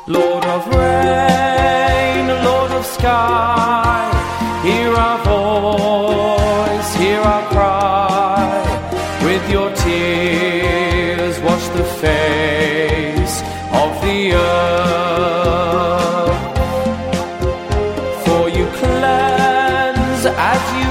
Lord of rain, Lord of sky, hear our voice, hear our cry. With your tears wash the face of the earth. For you cleanse as you